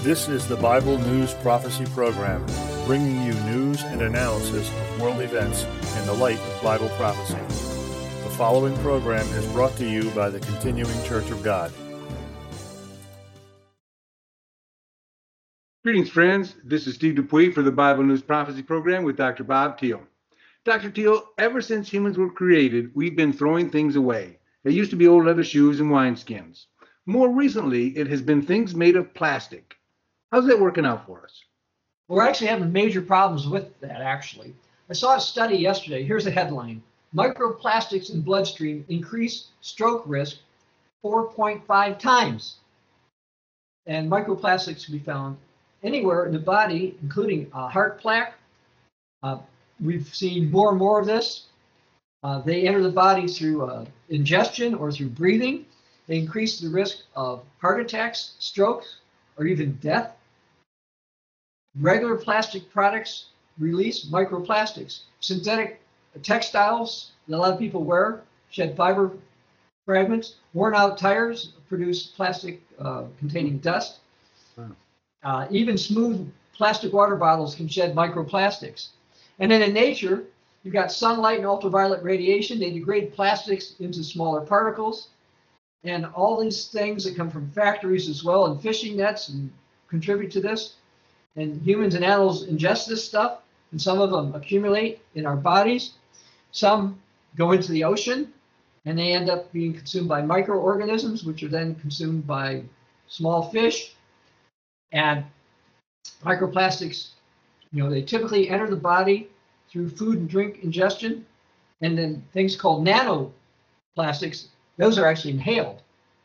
This is the Bible News Prophecy Program, bringing you news and analysis of world events in the light of Bible prophecy. The following program is brought to you by the Continuing Church of God. Greetings, friends. This is Steve Dupuy for the Bible News Prophecy Program with Dr. Bob Thiel. Dr. Thiel, ever since humans were created, we've been throwing things away. It used to be old leather shoes and wineskins. More recently, it has been things made of plastic. How's that working out for us? We're actually having major problems with that, actually. I saw a study yesterday. Here's the headline. Microplastics in bloodstream increase stroke risk 4.5 times. And microplastics can be found anywhere in the body, including heart plaque. We've seen more and more of this. They enter the body through ingestion or through breathing. They increase the risk of heart attacks, strokes, or even death. Regular plastic products release microplastics. Synthetic textiles that a lot of people wear shed fiber fragments. Worn out tires produce plastic containing dust. Even smooth plastic water bottles can shed microplastics. And then in nature, you've got sunlight and ultraviolet radiation. They degrade plastics into smaller particles. And all these things that come from factories as well and fishing nets and contribute to this. And humans and animals ingest this stuff, and some of them accumulate in our bodies. Some go into the ocean, and they end up being consumed by microorganisms, which are then consumed by small fish. And microplastics, they typically enter the body through food and drink ingestion. And then things called nanoplastics, those are actually inhaled.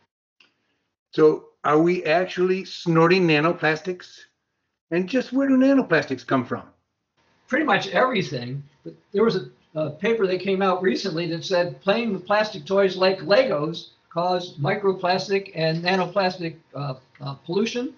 So are we actually snorting nanoplastics? And just where do nanoplastics come from? Pretty much everything. But there was a paper that came out recently that said playing with plastic toys like Legos cause microplastic and nanoplastic pollution.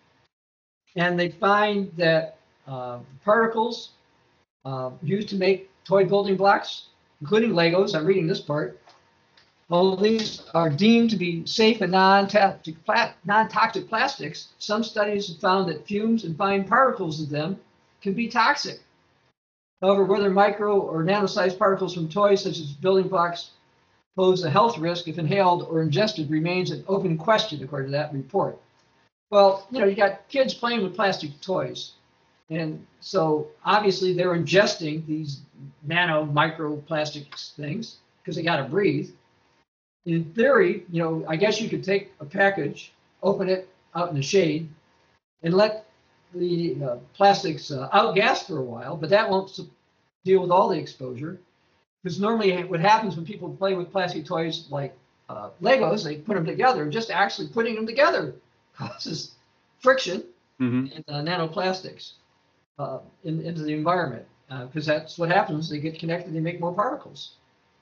And they find that particles used to make toy building blocks, including Legos, I'm reading this part, while these are deemed to be safe and non-toxic plastics, some studies have found that fumes and fine particles of them can be toxic. However, whether micro or nano-sized particles from toys such as building blocks pose a health risk if inhaled or ingested remains an open question, according to that report. Well, you got kids playing with plastic toys. And so obviously they're ingesting these nano microplastics things because they got to breathe. In theory, I guess you could take a package, open it out in the shade, and let the plastics outgas for a while, but that won't deal with all the exposure. Because normally what happens when people play with plastic toys like Legos, they put them together, and just actually putting them together causes friction and nanoplastics into the environment. Because that's what happens, they get connected, they make more particles.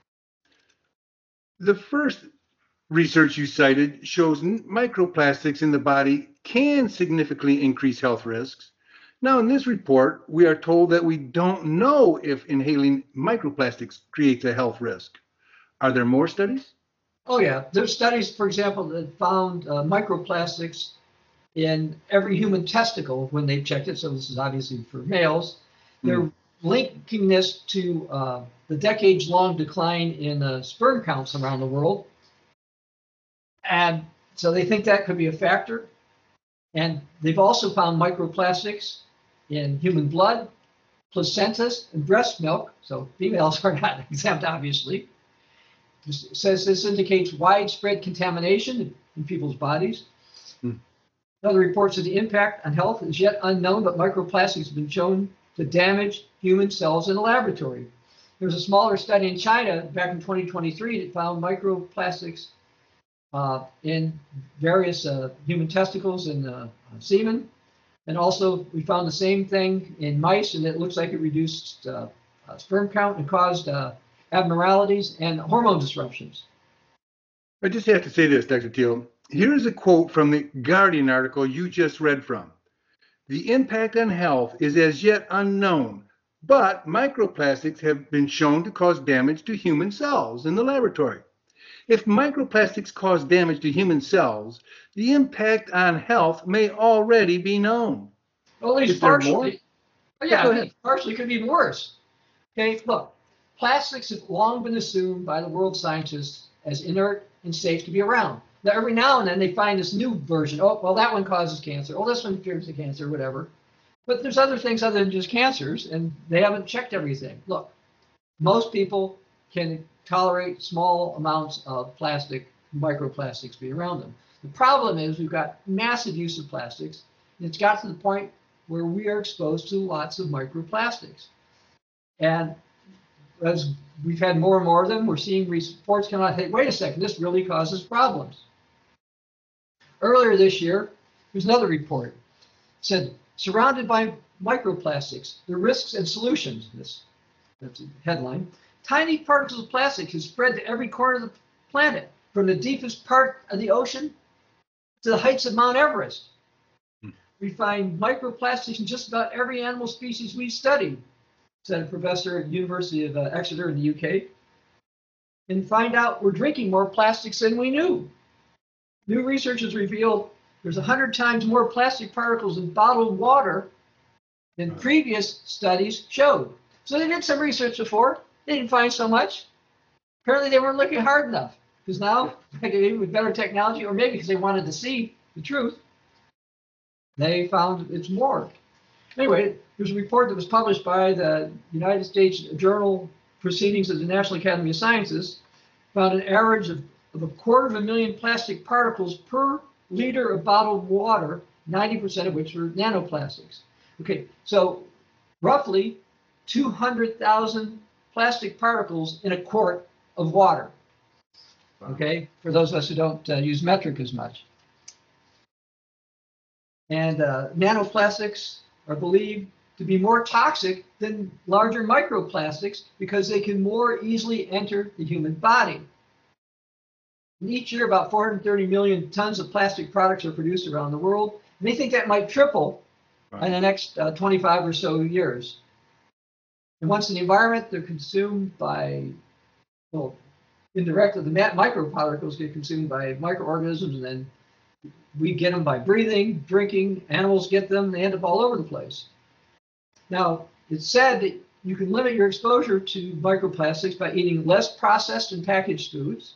The first research you cited shows microplastics in the body can significantly increase health risks. Now, in this report, we are told that we don't know if inhaling microplastics creates a health risk. Are there more studies? Oh, yeah. There's studies, for example, that found microplastics in every human testicle when they checked it. So this is obviously for males. They're linking this to the decades-long decline in sperm counts around the world. And so they think that could be a factor. And they've also found microplastics in human blood, placentas, and breast milk. So females are not exempt, obviously. It says this indicates widespread contamination in people's bodies. Another report says the impact on health is yet unknown, but microplastics have been shown to damage human cells in a laboratory. There was a smaller study in China back in 2023 that found microplastics in various human testicles and semen. And also we found the same thing in mice, and it looks like it reduced sperm count and caused abnormalities and hormone disruptions. I just have to say this, Dr. Thiel. Here is a quote from the Guardian article you just read from. The impact on health is as yet unknown, but microplastics have been shown to cause damage to human cells in the laboratory. If microplastics cause damage to human cells, the impact on health may already be known. Well, at least Is there more? partially. Oh, Yeah, yeah, go ahead. partially could be even worse. Okay, look, plastics have long been assumed by the world scientists as inert and safe to be around. Now, every now and then they find this new version. Oh, well, that one causes cancer. Oh, this one cures the cancer, whatever. But there's other things other than just cancers, and they haven't checked everything. Look, most people can tolerate small amounts of plastic, microplastics be around them. The problem is we've got massive use of plastics, and it's got to the point where we are exposed to lots of microplastics. And as we've had more and more of them, we're seeing reports come out, hey, wait a second, this really causes problems. Earlier this year, there's another report. It said, surrounded by microplastics, the risks and solutions, that's a headline. Tiny particles of plastic have spread to every corner of the planet, from the deepest part of the ocean to the heights of Mount Everest. We find microplastics in just about every animal species we study, said a professor at the University of Exeter in the UK. And find out we're drinking more plastics than we knew. New research has revealed there's 100 times more plastic particles in bottled water than previous studies showed. So they did some research before. They didn't find so much. Apparently they weren't looking hard enough, because now, maybe with better technology, or maybe because they wanted to see the truth, they found it's more. Anyway, there's a report that was published by the United States Journal Proceedings of the National Academy of Sciences, found an average of 250,000 plastic particles per liter of bottled water, 90% of which were nanoplastics. Okay, so roughly 200,000 plastic particles in a quart of water. Okay, for those of us who don't use metric as much. And nanoplastics are believed to be more toxic than larger microplastics because they can more easily enter the human body. And each year, about 430 million tons of plastic products are produced around the world. And they think that might triple in the next 25 or so years. And once in the environment, they're consumed by, well, indirectly, the microparticles get consumed by microorganisms, and then we get them by breathing, drinking, animals get them, they end up all over the place. Now, it's said that you can limit your exposure to microplastics by eating less processed and packaged foods,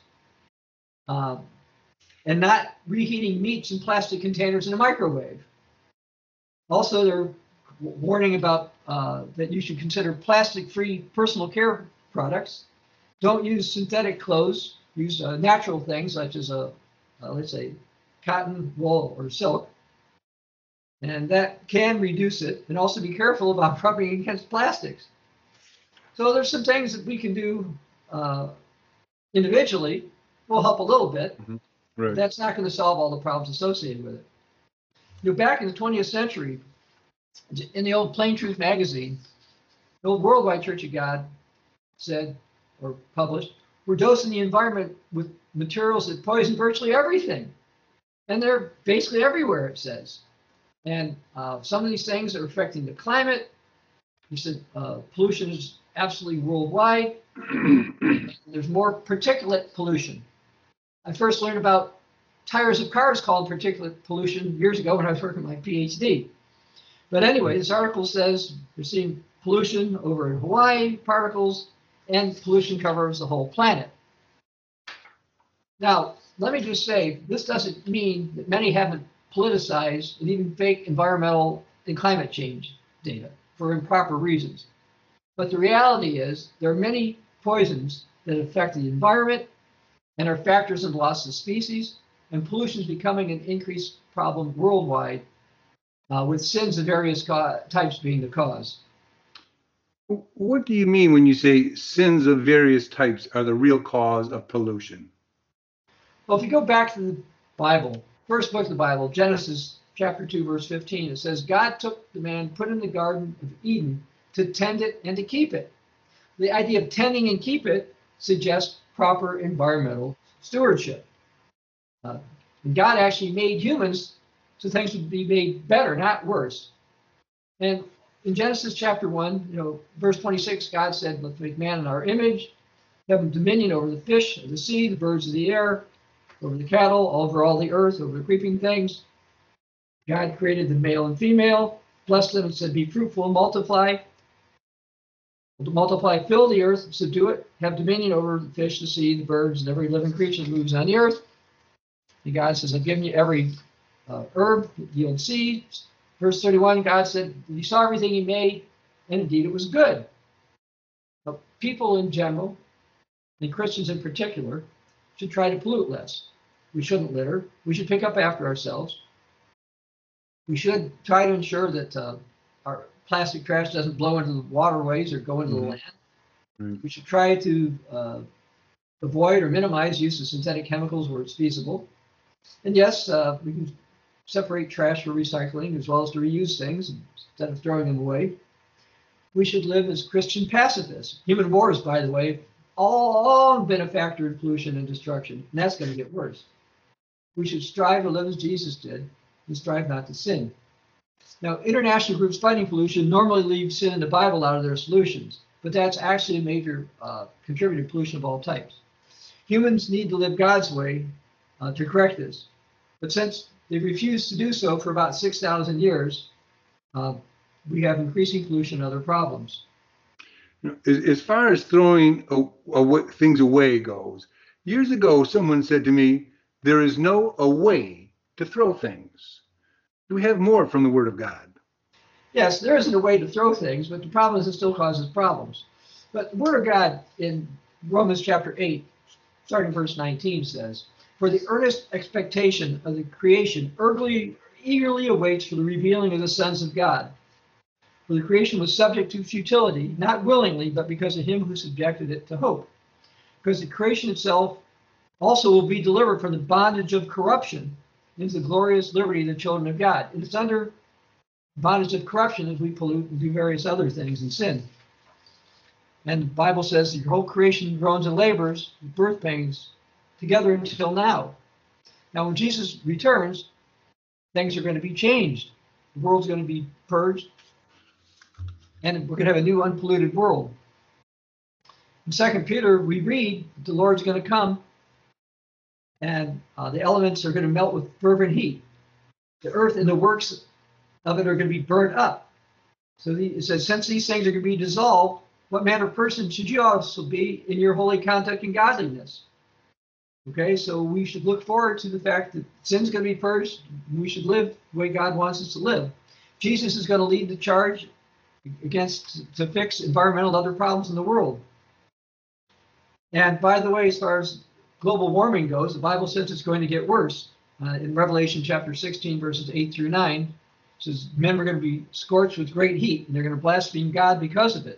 and not reheating meats in plastic containers in a microwave. Also, they're warning about that you should consider plastic-free personal care products. Don't use synthetic clothes. Use natural things such as let's say, cotton, wool, or silk. And that can reduce it. And also be careful about rubbing against plastics. So there's some things that we can do individually. Will help a little bit. Mm-hmm. Right. But that's not going to solve all the problems associated with it. You know, back in the 20th century, in the old Plain Truth magazine, the old Worldwide Church of God said, or published, we're dosing the environment with materials that poison virtually everything. And they're basically everywhere, it says. And some of these things are affecting the climate. He said pollution is absolutely worldwide. There's more particulate pollution. I first learned about tires of cars called particulate pollution years ago when I was working my PhD. But anyway, this article says we're seeing pollution over in Hawaii, particles, and pollution covers the whole planet. Now, let me just say, this doesn't mean that many haven't politicized and even fake environmental and climate change data for improper reasons. But the reality is there are many poisons that affect the environment and are factors in the loss of species, and pollution is becoming an increased problem worldwide, with sins of various types being the cause. What do you mean when you say sins of various types are the real cause of pollution? Well, if you go back to the Bible, first book of the Bible, Genesis chapter 2, verse 15, it says, God took the man, put him in the Garden of Eden to tend it and to keep it. The idea of tending and keep it suggests proper environmental stewardship. And God actually made humans so things would be made better, not worse. And in Genesis chapter 1, verse 26, God said, let's make man in our image. have dominion over the fish of the sea, the birds of the air, over the cattle, over all the earth, over the creeping things. God created the male and female, blessed them and said, be fruitful and multiply. Multiply, fill the earth, subdue it, have dominion over the fish, the sea, the birds, and every living creature that moves on the earth. And God says, I've given you every herb that yields seed. Verse 31, God said, he saw everything he made, and indeed it was good. But people in general, and Christians in particular, should try to pollute less. We shouldn't litter. We should pick up after ourselves. We should try to ensure that our plastic trash doesn't blow into the waterways or go into the land. Mm-hmm. We should try to avoid or minimize use of synthetic chemicals where it's feasible. And yes, we can separate trash for recycling as well as to reuse things instead of throwing them away. We should live as Christian pacifists. Human wars, by the way, all been a factor in pollution and destruction, and that's going to get worse. We should strive to live as Jesus did and strive not to sin. Now, international groups fighting pollution normally leave sin and the Bible out of their solutions, but that's actually a major contributor to pollution of all types. Humans need to live God's way to correct this, but since they've refused to do so for about 6,000 years, we have increasing pollution and other problems. As far as throwing things away goes, years ago someone said to me, there is no a way to throw things. Do we have more from the Word of God? Yes, there isn't a way to throw things, but the problem is it still causes problems. But the Word of God in Romans chapter 8, starting verse 19 says, for the earnest expectation of the creation eagerly awaits for the revealing of the sons of God. For the creation was subject to futility, not willingly, but because of him who subjected it to hope. Because the creation itself also will be delivered from the bondage of corruption into the glorious liberty of the children of God. And it's under bondage of corruption as we pollute and do various other things and sin. And the Bible says that your whole creation groans and labors, birth pains, together until now. Now, when Jesus returns, things are going to be changed. The world's going to be purged, and we're going to have a new unpolluted world. In 2 Peter, we read the Lord's going to come, and the elements are going to melt with fervent heat. The earth and the works of it are going to be burnt up. So it says, since these things are going to be dissolved, what manner of person should you also be in your holy conduct and godliness? Okay, so we should look forward to the fact that sin's going to be purged. We should live the way God wants us to live. Jesus is going to lead the charge to fix environmental and other problems in the world. And by the way, as far as global warming goes, the Bible says it's going to get worse. In Revelation chapter 16, verses 8 through 9, it says men are going to be scorched with great heat, and they're going to blaspheme God because of it.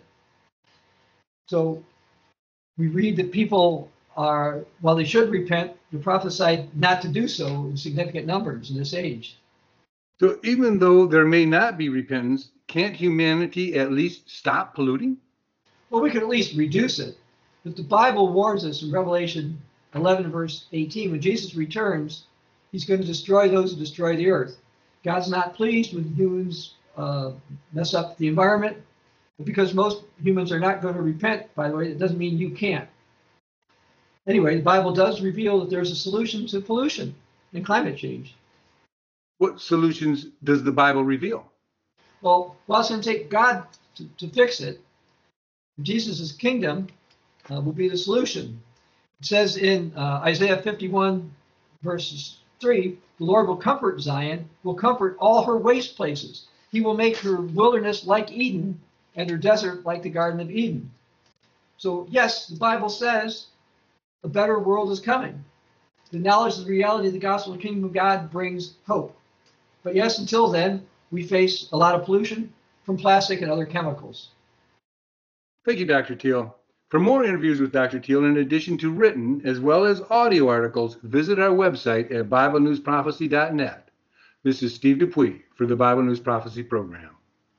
So we read that people are, while they should repent, they're prophesied not to do so in significant numbers in this age. So even though there may not be repentance, can't humanity at least stop polluting? Well, we could at least reduce it. But the Bible warns us in Revelation 11, verse 18, when Jesus returns, he's going to destroy those who destroy the earth. God's not pleased when humans mess up the environment. But because most humans are not going to repent, by the way, it doesn't mean you can't. Anyway, the Bible does reveal that there's a solution to pollution and climate change. What solutions does the Bible reveal? Well, it's going to take God to fix it. Jesus' kingdom will be the solution. It says in Isaiah 51, verses 3, the Lord will comfort Zion, will comfort all her waste places. He will make her wilderness like Eden and her desert like the Garden of Eden. So yes, the Bible says a better world is coming. The knowledge of the reality of the gospel and kingdom of God brings hope. But yes, until then, we face a lot of pollution from plastic and other chemicals. Thank you, Dr. Thiel. For more interviews with Dr. Thiel, in addition to written as well as audio articles, visit our website at BibleNewsProphecy.net. This is Steve Dupuy for the Bible News Prophecy Program.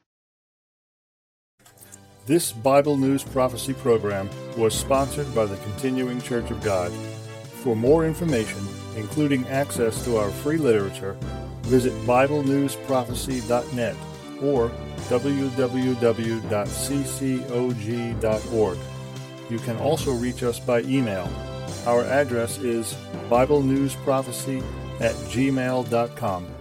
This Bible News Prophecy Program was sponsored by the Continuing Church of God. For more information, including access to our free literature, visit BibleNewsProphecy.net or www.ccog.org. You can also reach us by email. Our address is BibleNewsProphecy@gmail.com.